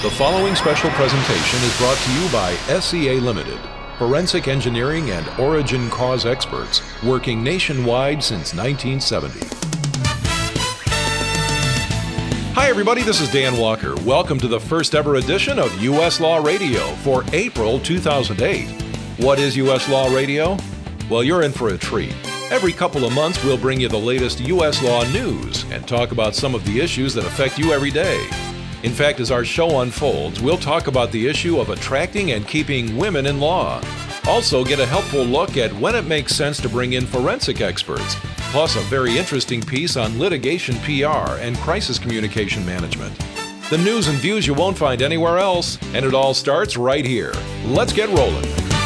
The following special presentation is brought to you by SEA Limited, forensic engineering and origin cause experts working nationwide since 1970. Hi everybody, this is Dan Walker. Welcome to the first ever edition of U.S. Law Radio for April 2008. What is U.S. Law Radio? Well, you're in for a treat. Every couple of months we'll bring you the latest U.S. law news and talk about some of the issues that affect you every day. In fact, as our show unfolds, we'll talk about the issue of attracting and keeping women in law. Also, get a helpful look at when it makes sense to bring in forensic experts, plus a very interesting piece on litigation PR and crisis communication management. The news and views you won't find anywhere else, and it all starts right here. Let's get rolling.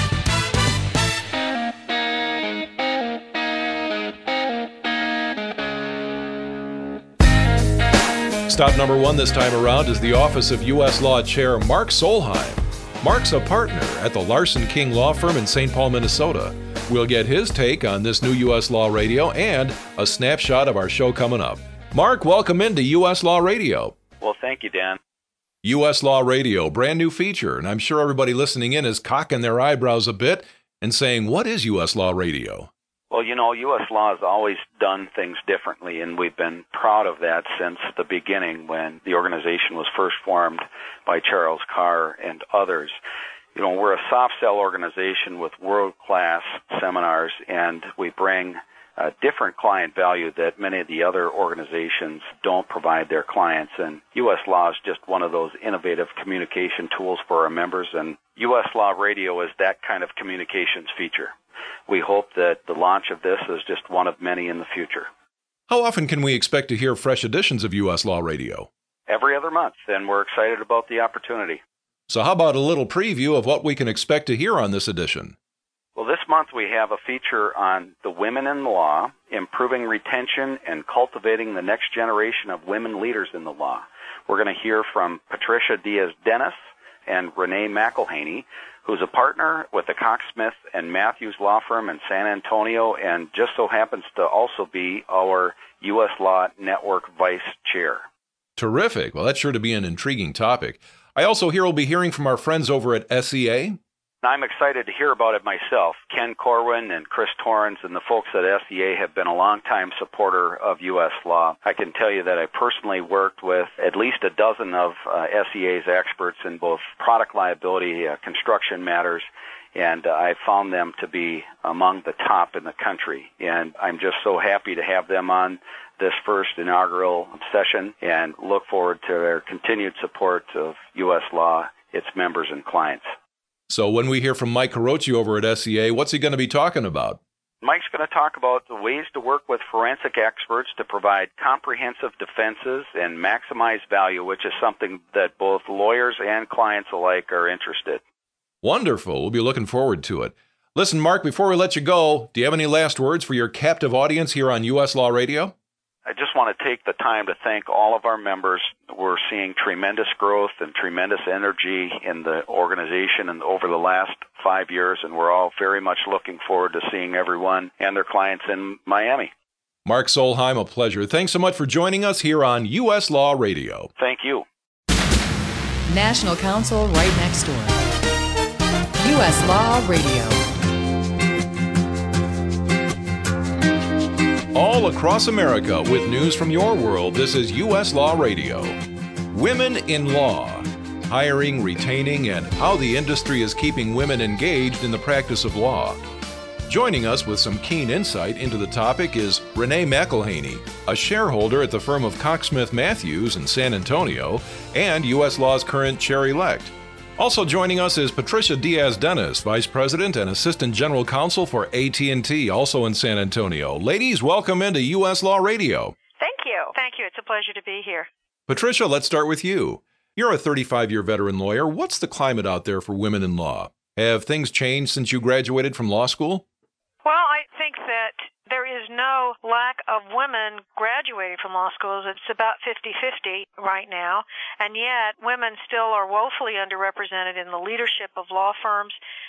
Stop number one this time around is the Office of U.S. Law Chair Mark Solheim. Mark's a partner at the Larson King Law Firm in St. Paul, Minnesota. We'll get his take on this new U.S. Law Radio and a snapshot of our show coming up. Mark, welcome into U.S. Law Radio. Well, thank you, Dan. U.S. Law Radio, brand new feature, and I'm sure everybody listening in is cocking their eyebrows a bit and saying, what is U.S. Law Radio? Well, you know, U.S. Law has always done things differently, and we've been proud of that since the beginning when the organization was first formed by Charles Carr and others. You know, we're a soft sell organization with world-class seminars, and we bring a different client value that many of the other organizations don't provide their clients. And U.S. Law is just one of those innovative communication tools for our members, and U.S. Law Radio is that kind of communications feature. We hope that the launch of this is just one of many in the future. How often can we expect to hear fresh editions of U.S. Law Radio? Every other month, and we're excited about the opportunity. So how about a little preview of what we can expect to hear on this edition? Well, this month we have a feature on the women in the law, improving retention and cultivating the next generation of women leaders in the law. We're going to hear from Patricia Diaz-Dennis and Renee McElhaney, who's a partner with the Cox Smith and Matthews Law Firm in San Antonio and just so happens to also be our U.S. Law Network Vice Chair. Terrific. Well, that's sure to be an intriguing topic. I also hear we'll be hearing from our friends over at SEA. I'm excited to hear about it myself. Ken Corwin and Chris Torrens and the folks at SEA have been a longtime supporter of U.S. Law. I can tell you that I personally worked with at least a dozen of SEA's experts in both product liability, construction matters, and I found them to be among the top in the country. And I'm just so happy to have them on this first inaugural session and look forward to their continued support of U.S. Law, its members and clients. So when we hear from Mike Carochi over at SEA, what's he going to be talking about? Mike's going to talk about the ways to work with forensic experts to provide comprehensive defenses and maximize value, which is something that both lawyers and clients alike are interested. Wonderful. We'll be looking forward to it. Listen, Mark, before we let you go, do you have any last words for your captive audience here on U.S. Law Radio? I just want to take the time to thank all of our members. We're seeing tremendous growth and tremendous energy in the organization and over the last 5 years, and we're all very much looking forward to seeing everyone and their clients in Miami. Mark Solheim, a pleasure. Thanks so much for joining us here on U.S. Law Radio. Thank you. National Counsel right next door. U.S. Law Radio. All across America with news from your world, this is U.S. Law Radio. Women in Law, hiring, retaining, and how the industry is keeping women engaged in the practice of law. Joining us with some keen insight into the topic is Renee McElhaney, a shareholder at the firm of Cox Smith Matthews in San Antonio and U.S. Law's current chair-elect. Also joining us is Patricia Diaz-Dennis, Vice President and Assistant General Counsel for AT&T, also in San Antonio. Ladies, welcome into U.S. Law Radio. Thank you. Thank you. It's a pleasure to be here. Patricia, let's start with you. You're a 35-year veteran lawyer. What's the climate out there for women in law? Have things changed since you graduated from law school? Well, I think that there is no lack of women graduating from law schools. It's about 50-50 right now, and yet women still are woefully underrepresented in the leadership of law firms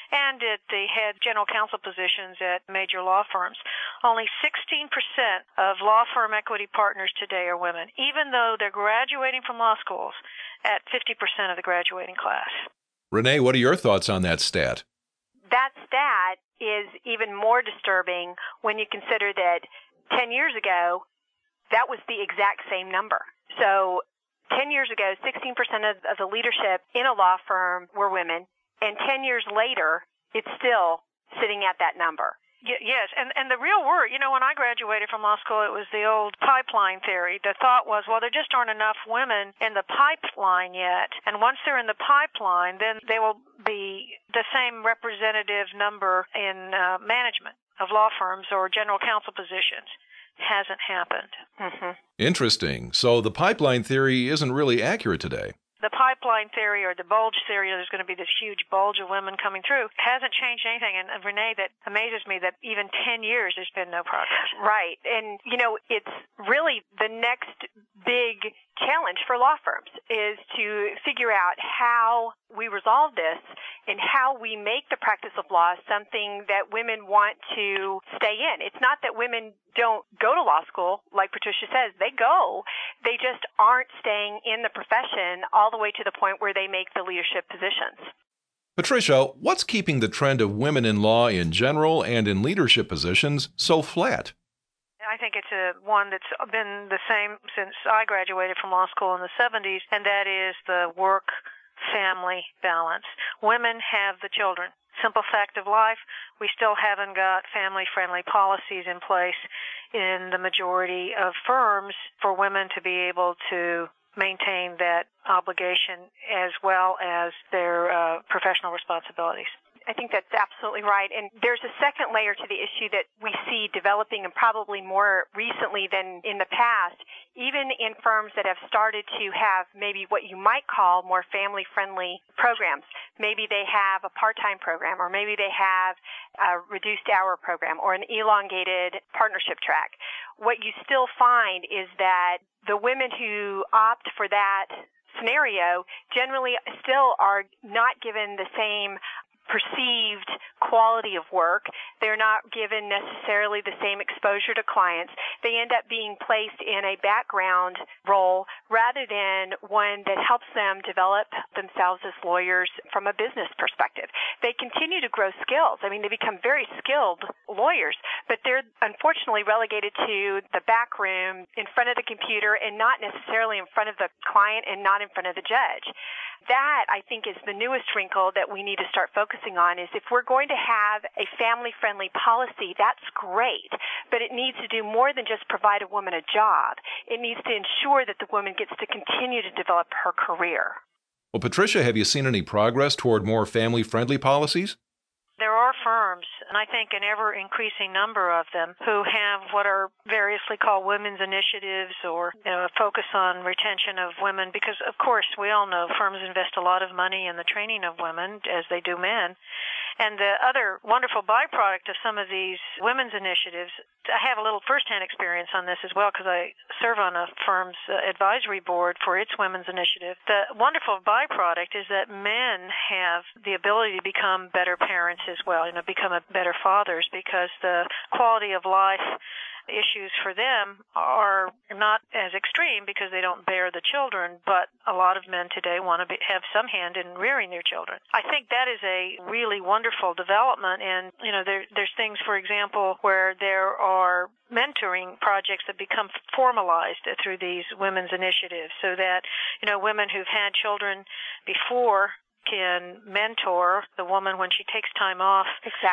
and at the head general counsel positions at major law firms. Only 16% of law firm equity partners today are women, even though they're graduating from law schools at 50% of the graduating class. Renee, what are your thoughts on that stat? That stat is even more disturbing when you consider that 10 years ago, that was the exact same number. So 10 years ago, 16% of the leadership in a law firm were women, and 10 years later, it's still sitting at that number. Yes, and the real word, when I graduated from law school, it was the old pipeline theory. The thought was, well, there just aren't enough women in the pipeline yet, and once they're in the pipeline, then they will be the same representative number in management of law firms or general counsel positions. Hasn't happened. Mm-hmm. Interesting. So the pipeline theory isn't really accurate today. The pipeline theory or the bulge theory, there's going to be this huge bulge of women coming through, hasn't changed anything. And Renee, that amazes me that even 10 years there's been no progress. Right. And, it's really the next big challenge for law firms is to figure out how we resolve this and how we make the practice of law something that women want to stay in. It's not that women don't go to law school, like Patricia says. They go. They just aren't staying in the profession all the way to the point where they make the leadership positions. Patricia, what's keeping the trend of women in law in general and in leadership positions so flat? I think it's one that's been the same since I graduated from law school in the 70s, and that is the work-family balance. Women have the children. Simple fact of life, we still haven't got family-friendly policies in place in the majority of firms for women to be able to maintain that obligation as well as their professional responsibilities. I think that's absolutely right. And there's a second layer to the issue that we see developing, and probably more recently than in the past, even in firms that have started to have maybe what you might call more family-friendly programs. Maybe they have a part-time program, or maybe they have a reduced hour program or an elongated partnership track. What you still find is that the women who opt for that scenario generally still are not given the same perceived quality of work. They're not given necessarily the same exposure to clients. They end up being placed in a background role rather than one that helps them develop themselves as lawyers from a business perspective. They continue to grow skills. I mean, they become very skilled lawyers, but they're unfortunately relegated to the back room in front of the computer and not necessarily in front of the client and not in front of the judge. That, I think, is the newest wrinkle that we need to start focusing on, is if we're going to have a family-friendly policy, that's great, but it needs to do more than just provide a woman a job. It needs to ensure that the woman gets to continue to develop her career. Well, Patricia, have you seen any progress toward more family-friendly policies? There are firms, and I think an ever-increasing number of them, who have what are variously called women's initiatives or a focus on retention of women, because, of course, we all know firms invest a lot of money in the training of women, as they do men. And the other wonderful byproduct of some of these women's initiatives, I have a little firsthand experience on this as well because I serve on a firm's advisory board for its women's initiative. The wonderful byproduct is that men have the ability to become better parents as well, become better fathers, because the quality of life issues for them are not as extreme because they don't bear the children, but a lot of men today want to have some hand in rearing their children. I think that is a really wonderful development, and there's things, for example, where there are mentoring projects that become formalized through these women's initiatives, so that women who've had children before can mentor the woman when she takes time off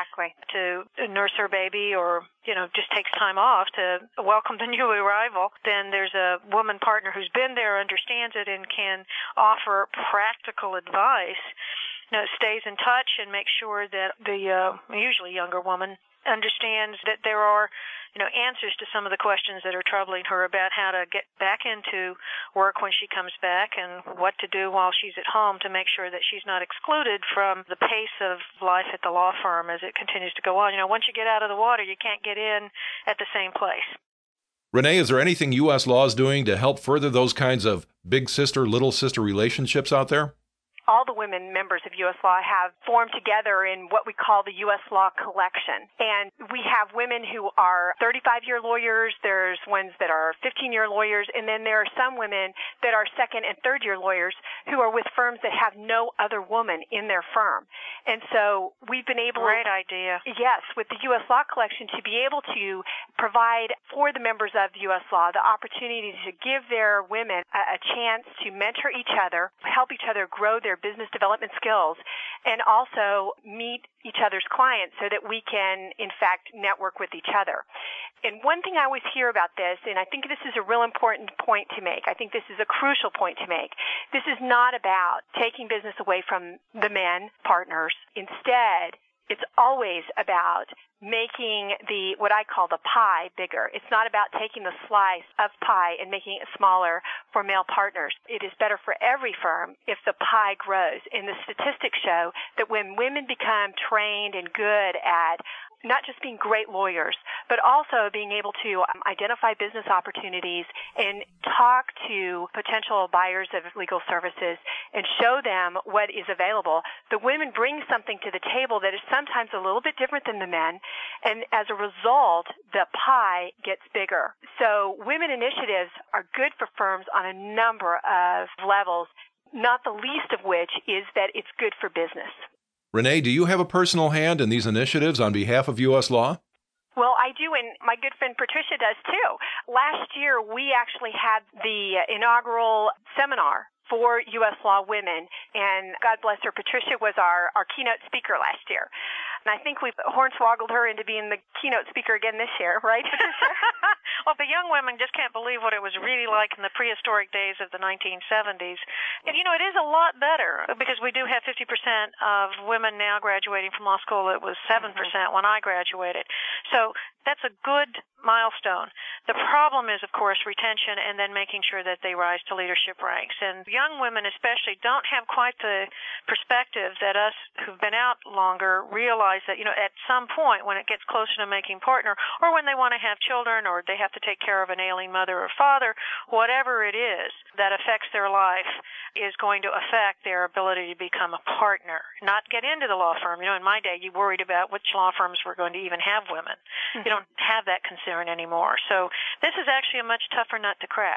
to nurse her baby, or just takes time off to welcome the new arrival. Then there's a woman partner who's been there, understands it, and can offer practical advice. Stays in touch and makes sure that the usually younger woman understands that there are answers to some of the questions that are troubling her about how to get back into work when she comes back, and what to do while she's at home to make sure that she's not excluded from the pace of life at the law firm as it continues to go on. Once you get out of the water, you can't get in at the same place. Renee, is there anything U.S. law is doing to help further those kinds of big sister, little sister relationships out there? All the women members of U.S. Law have formed together in what we call the U.S. Law Collection. And we have women who are 35-year lawyers, there's ones that are 15-year lawyers, and then there are some women that are second and third-year lawyers who are with firms that have no other woman in their firm. And so we've been able... Great idea. Yes, with the U.S. Law Collection to be able to provide for the members of the U.S. Law the opportunity to give their women a chance to mentor each other, help each other grow their business development skills, and also meet each other's clients so that we can, in fact, network with each other. And one thing I always hear about this, and I think this is a real important point to make, I think this is a crucial point to make, this is not about taking business away from the men partners. Instead, it's always about making what I call the pie bigger. It's not about taking the slice of pie and making it smaller for male partners. It is better for every firm if the pie grows. And the statistics show that when women become trained and good at not just being great lawyers, but also being able to identify business opportunities and talk to potential buyers of legal services and show them what is available. The women bring something to the table that is sometimes a little bit different than the men, and as a result, the pie gets bigger. So women initiatives are good for firms on a number of levels, not the least of which is that it's good for business. Renee, do you have a personal hand in these initiatives on behalf of U.S. Law? Well, I do, and my good friend Patricia does too. Last year, we actually had the inaugural seminar for U.S. Law Women, and God bless her, Patricia was our keynote speaker last year. And I think we've hornswoggled her into being the keynote speaker again this year, right, Patricia? Well, the young women just can't believe what it was really like in the prehistoric days of the 1970s. And, it is a lot better because we do have 50% of women now graduating from law school. It was 7% when I graduated. So that's a good milestone. The problem is, of course, retention and then making sure that they rise to leadership ranks. And young women especially don't have quite the perspective that us who've been out longer realize that, at some point when it gets closer to making partner or when they want to have children or they have to take care of an ailing mother or father, whatever it is that affects their life is going to affect their ability to become a partner, not get into the law firm. In my day, you worried about which law firms were going to even have women. You don't have that concern anymore. So this is actually a much tougher nut to crack.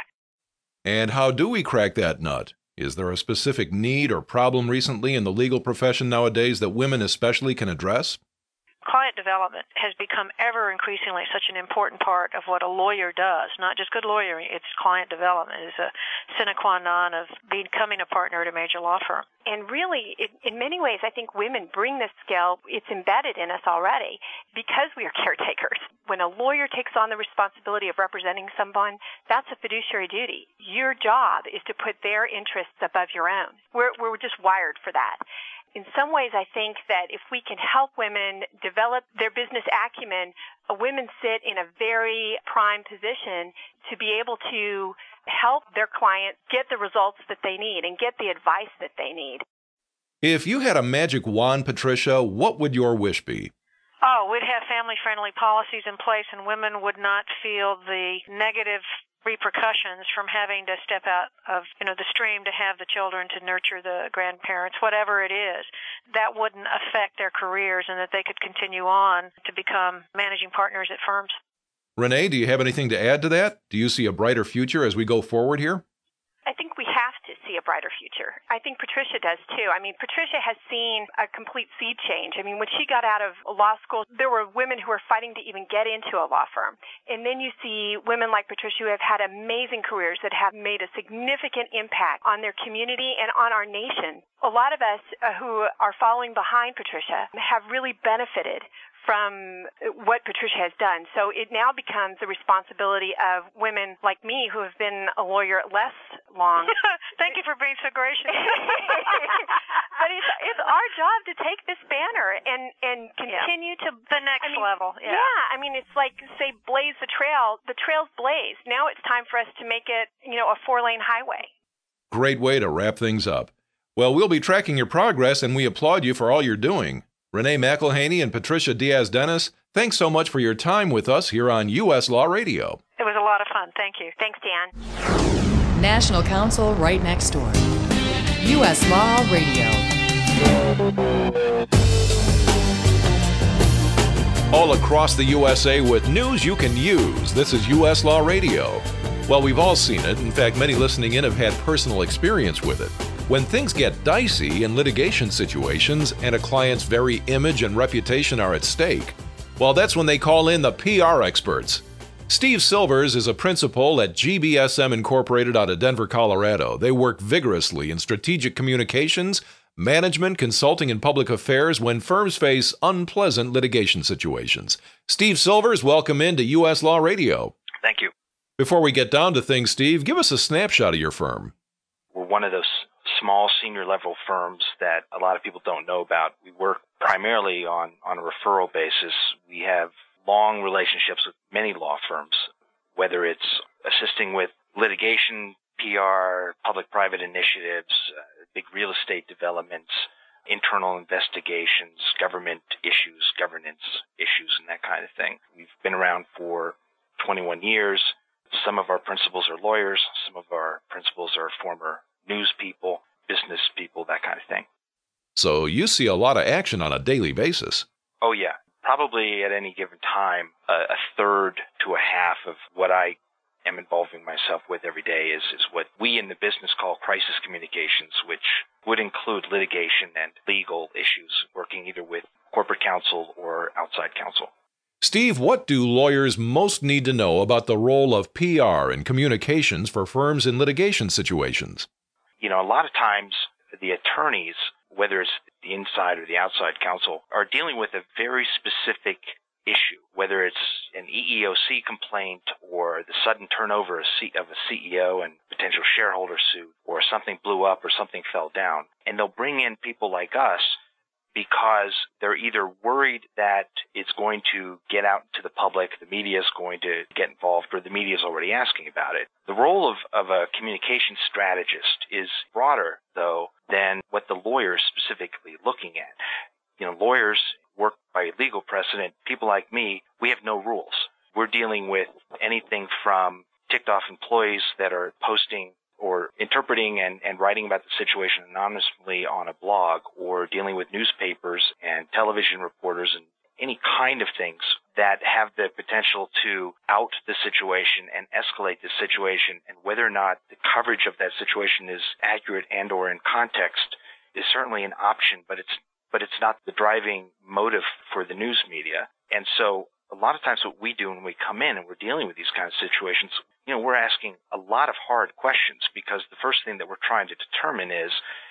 And how do we crack that nut? Is there a specific need or problem recently in the legal profession nowadays that women especially can address? Client development has become ever increasingly such an important part of what a lawyer does, not just good lawyering. It's client development. It's a sine qua non of becoming a partner at a major law firm. And really, in many ways, I think women bring this skill. It's embedded in us already because we are caretakers. When a lawyer takes on the responsibility of representing someone, that's a fiduciary duty. Your job is to put their interests above your own. We're just wired for that. In some ways, I think that if we can help women develop their business acumen, women sit in a very prime position to be able to help their clients get the results that they need and get the advice that they need. If you had a magic wand, Patricia, what would your wish be? Oh, we'd have family-friendly policies in place and women would not feel the negative repercussions from having to step out of the stream to have the children, to nurture the grandparents, whatever it is. That wouldn't affect their careers and that they could continue on to become managing partners at firms. Renee, do you have anything to add to that? Do you see a brighter future as we go forward here? I think we have to see a brighter future. I think Patricia does too. Patricia has seen a complete sea change. When she got out of law school, there were women who were fighting to even get into a law firm. And then you see women like Patricia who have had amazing careers that have made a significant impact on their community and on our nation. A lot of us who are following behind Patricia have really benefited from what Patricia has done. So it now becomes the responsibility of women like me who have been a lawyer less long. Thank you for being so gracious. But it's our job to take this banner and continue to the next level. Yeah, it's like, say, blaze the trail. The trail's blazed. Now it's time for us to make it, a 4-lane highway. Great way to wrap things up. Well, we'll be tracking your progress, and we applaud you for all you're doing. Renee McElhaney and Patricia Diaz-Dennis, thanks so much for your time with us here on U.S. Law Radio. It was a lot of fun. Thank you. Thanks, Dan. National Counsel right next door. U.S. Law Radio. All across the USA with news you can use. This is U.S. Law Radio. Well, we've all seen it. In fact, many listening in have had personal experience with it. When things get dicey in litigation situations and a client's very image and reputation are at stake, well, that's when they call in the PR experts. Steve Silvers is a principal at GBSM Incorporated out of Denver, Colorado. They work vigorously in strategic communications, management, consulting, and public affairs when firms face unpleasant litigation situations. Steve Silvers, welcome into U.S. Law Radio. Thank you. Before we get down to things, Steve, give us a snapshot of your firm. We're one of those small senior-level firms that a lot of people don't know about. We work primarily on a referral basis. We have long relationships with many law firms, whether it's assisting with litigation, PR, public-private initiatives, big real estate developments, internal investigations, government issues, governance issues, and that kind of thing. We've been around for 21 years. Some of our principals are lawyers. Some of our principals are former news people, business people, that kind of thing. So you see a lot of action on a daily basis. Oh, yeah. Probably at any given time, a third to a half of what I am involving myself with every day is what we in the business call crisis communications, which would include litigation and legal issues, working either with corporate counsel or outside counsel. Steve, what do lawyers most need to know about the role of PR and communications for firms in litigation situations? You know, a lot of times the attorneys, whether it's the inside or the outside counsel, are dealing with a very specific issue, whether it's an EEOC complaint or the sudden turnover of a CEO and potential shareholder suit, or something blew up or something fell down. And they'll bring in people like us because they're either worried that it's going to get out to the public, the media is going to get involved, or the media is already asking about it. The role of a communication strategist is broader, though, than what the lawyer is specifically looking at. You know, lawyers work by legal precedent. People like me, we have no rules. We're dealing with anything from ticked off employees that are posting or interpreting and writing about the situation anonymously on a blog, or dealing with newspapers and television reporters and any kind of things that have the potential to out the situation and escalate the situation, and whether or not the coverage of that situation is accurate and or in context is certainly an option, but it's not the driving motive for the news media. And so a lot of times what we do when we come in and we're dealing with these kinds of situations, you know, we're asking a lot of hard questions, because the first thing that we're trying to determine is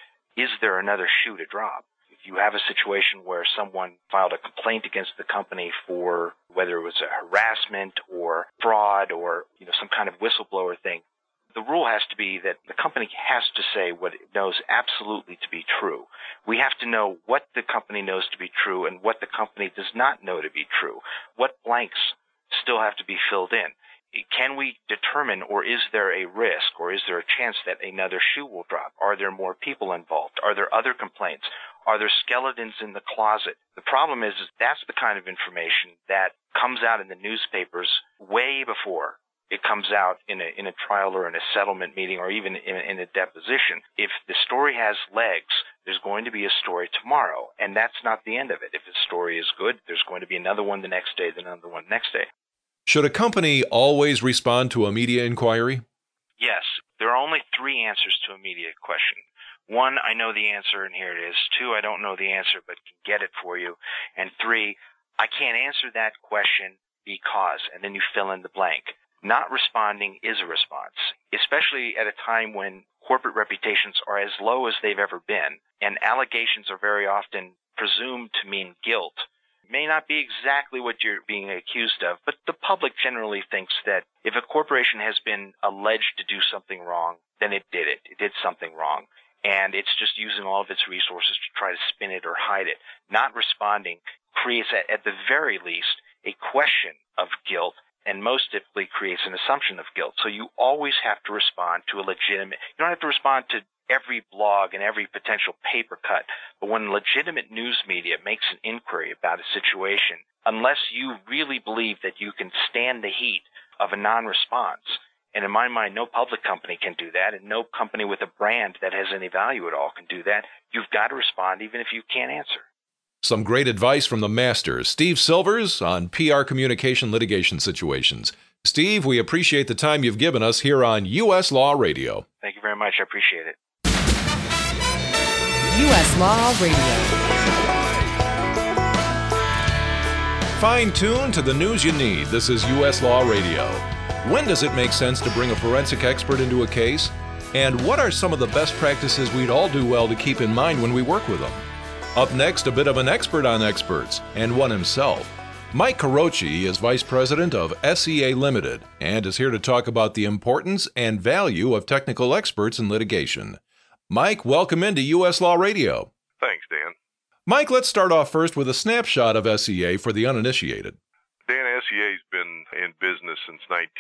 there another shoe to drop? If you have a situation where someone filed a complaint against the company for whether it was a harassment or fraud or, you know, some kind of whistleblower thing, the rule has to be that the company has to say what it knows absolutely to be true. We have to know what the company knows to be true and what the company does not know to be true. What blanks still have to be filled in? Can we determine, or is there a risk, or is there a chance that another shoe will drop? Are there more people involved? Are there other complaints? Are there skeletons in the closet? The problem is that's the kind of information that comes out in the newspapers way before it comes out in a trial or in a settlement meeting or even in a deposition. If the story has legs, there's going to be a story tomorrow, and that's not the end of it. If the story is good, there's going to be another one the next day, then another one the next day. Should a company always respond to a media inquiry? Yes. There are only three answers to a media question. One, I know the answer, and here it is. Two, I don't know the answer, but can get it for you. And three, I can't answer that question because, and then you fill in the blank. Not responding is a response, especially at a time when corporate reputations are as low as they've ever been, and allegations are very often presumed to mean guilt. It may not be exactly what you're being accused of, but the public generally thinks that if a corporation has been alleged to do something wrong, then it did it. It did something wrong. And it's just using all of its resources to try to spin it or hide it. Not responding creates, at the very least, a question of guilt, and most typically creates an assumption of guilt. So you always have to respond to a legitimate, you don't have to respond to every blog and every potential paper cut, but when legitimate news media makes an inquiry about a situation, unless you really believe that you can stand the heat of a non-response And in my mind, no public company can do that, and no company with a brand that has any value at all can do that. You've got to respond even if you can't answer. Some great advice from the master, Steve Silvers, on PR communication litigation situations. Steve, we appreciate the time you've given us here on U.S. Law Radio. Thank you very much. I appreciate it. U.S. Law Radio. Fine-tuned to the news you need. This is U.S. Law Radio. When does it make sense to bring a forensic expert into a case? And what are some of the best practices we'd all do well to keep in mind when we work with them? Up next, a bit of an expert on experts, and one himself. Mike Carochi is Vice President of SEA Limited and is here to talk about the importance and value of technical experts in litigation. Mike, welcome into U.S. Law Radio. Thanks, Dan. Mike, let's start off first with a snapshot of SEA for the uninitiated. Dan, SEA's been in business since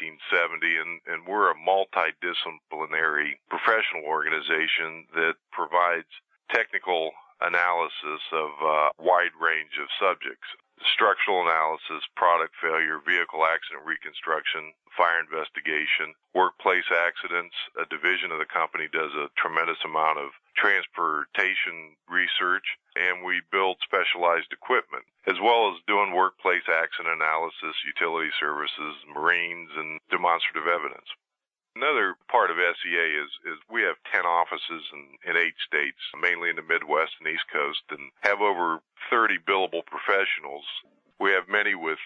1970, and we're a multidisciplinary professional organization that provides technical analysis of a wide range of subjects. Structural analysis, product failure, vehicle accident reconstruction, fire investigation, workplace accidents. A division of the company does a tremendous amount of transportation research, and we build specialized equipment, as well as doing workplace accident analysis, utility services, Marines, and demonstrative evidence. Another part of SEA is we have 10 offices in 8 states, mainly in the Midwest and East Coast, and have over 30 billable professionals. We have many with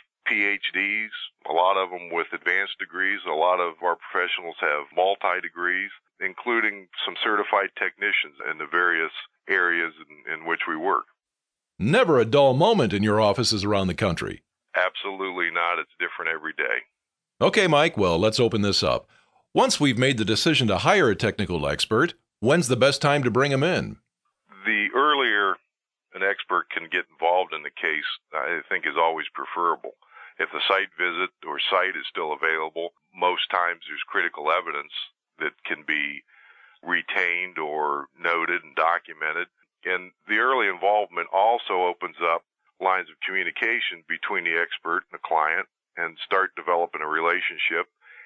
PhDs, a lot of them with advanced degrees. A lot of our professionals have multi-degrees, including some certified technicians in the various areas in which we work. Never a dull moment in your offices around the country. Absolutely not. It's different every day. Okay, Mike, well, let's open this up. Once we've made the decision to hire a technical expert, when's the best time to bring him in? The earlier an expert can get involved in the case, I think, is always preferable. If the site visit or site is still available, most times there's critical evidence that can be retained or noted and documented. And the early involvement also opens up lines of communication between the expert and the client and start developing a relationship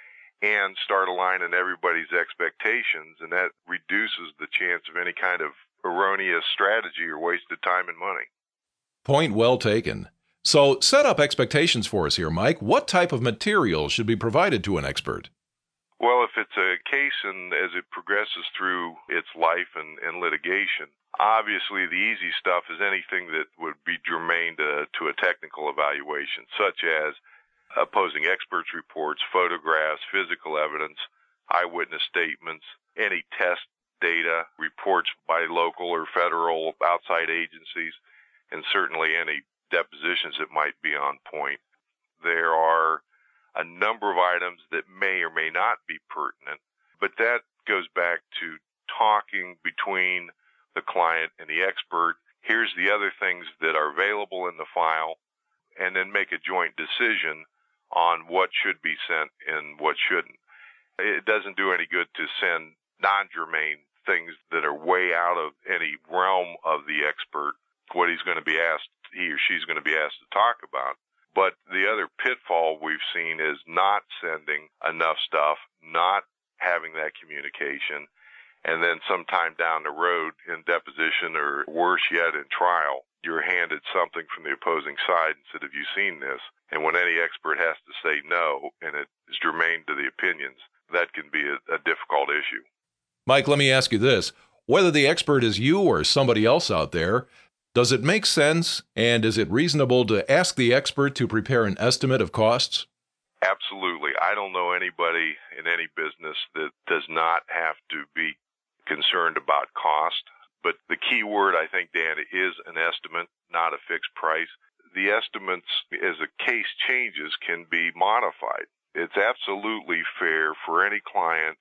and start aligning everybody's expectations, and that reduces the chance of any kind of erroneous strategy or wasted time and money. Point well taken. So set up expectations for us here, Mike. What type of material should be provided to an expert? Well, if it's a case and as it progresses through its life and litigation, obviously the easy stuff is anything that would be germane to a technical evaluation, such as opposing experts' reports, photographs, physical evidence, eyewitness statements, any test data, reports by local or federal outside agencies, and certainly any depositions that might be on point. There are a number of items that may or may not be pertinent, but that goes back to talking between the client and the expert. Here's the other things that are available in the file, and then make a joint decision on what should be sent and what shouldn't. It doesn't do any good to send non-germane things that are way out of any realm of the expert, what he's going to be asked, he or she's going to be asked to talk about. But the other pitfall we've seen is not sending enough stuff, not having that communication, and then sometime down the road in deposition or worse yet in trial, you're handed something from the opposing side and said, have you seen this? And when any expert has to say no, and it is germane to the opinions, that can be a difficult issue. Mike, let me ask you this. Whether the expert is you or somebody else out there, does it make sense and is it reasonable to ask the expert to prepare an estimate of costs? Absolutely. I don't know anybody in any business that does not have to be concerned about cost. But the key word, I think, Dan, is an estimate, not a fixed price. The estimates, as a case changes, can be modified. It's absolutely fair for any client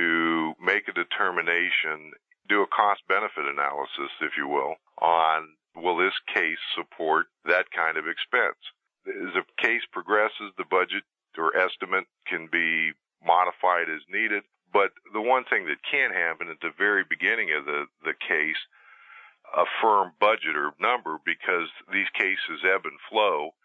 to make a determination, do a cost-benefit analysis, if you will, on will this case support that kind of expense. As a case progresses, the budget or estimate can be modified as needed. But the one thing that can happen at the very beginning of the case, a firm budget or number, because these cases ebb and flow,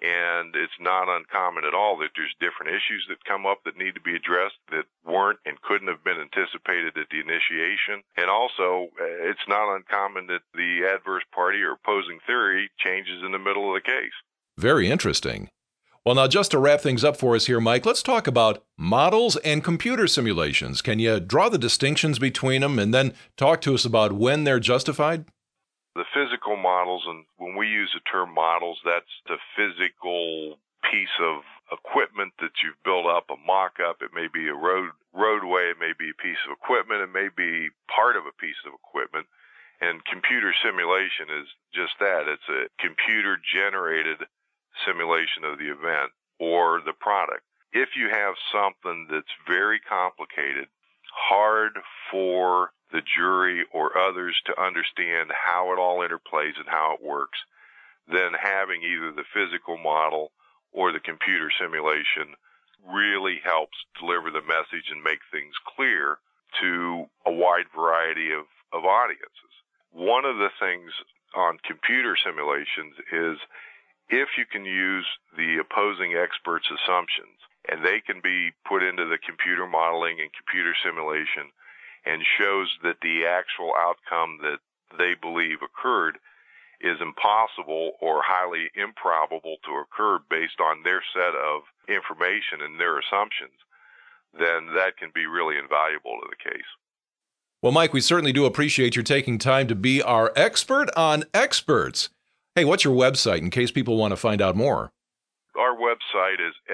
And it's not uncommon at all that there's different issues that come up that need to be addressed that weren't and couldn't have been anticipated at the initiation. And also, it's not uncommon that the adverse party or opposing theory changes in the middle of the case. Very interesting. Well, now, just to wrap things up for us here, Mike, let's talk about models and computer simulations. Can you draw the distinctions between them and then talk to us about when they're justified? The physical models, and when we use the term models, that's the physical piece of equipment that you've built up, a mock-up. It may be a roadway, it may be a piece of equipment, it may be part of a piece of equipment. And computer simulation is just that. It's a computer-generated simulation of the event or the product. If you have something that's very complicated, hard for the jury or others to understand how it all interplays and how it works, then having either the physical model or the computer simulation really helps deliver the message and make things clear to a wide variety of audiences. One of the things on computer simulations is if you can use the opposing experts' assumptions and they can be put into the computer modeling and computer simulation and shows that the actual outcome that they believe occurred is impossible or highly improbable to occur based on their set of information and their assumptions, then that can be really invaluable to the case. Well, Mike, we certainly do appreciate your taking time to be our expert on experts. Hey, what's your website in case people want to find out more? Our website is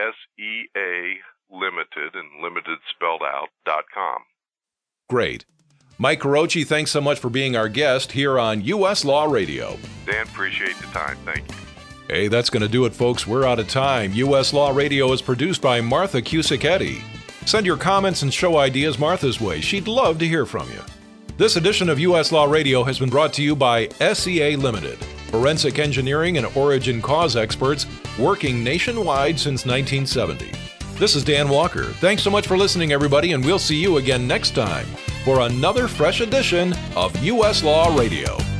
SEA Limited, and limited spelled out, .com. Great. Mike Carochi, thanks so much for being our guest here on U.S. Law Radio. Dan, appreciate the time. Thank you. Hey, that's going to do it, folks. We're out of time. U.S. Law Radio is produced by Martha Cusicetti. Send your comments and show ideas Martha's way. She'd love to hear from you. This edition of U.S. Law Radio has been brought to you by SEA Limited, forensic engineering and origin cause experts working nationwide since 1970. This is Dan Walker. Thanks so much for listening, everybody, and we'll see you again next time for another fresh edition of U.S. Law Radio.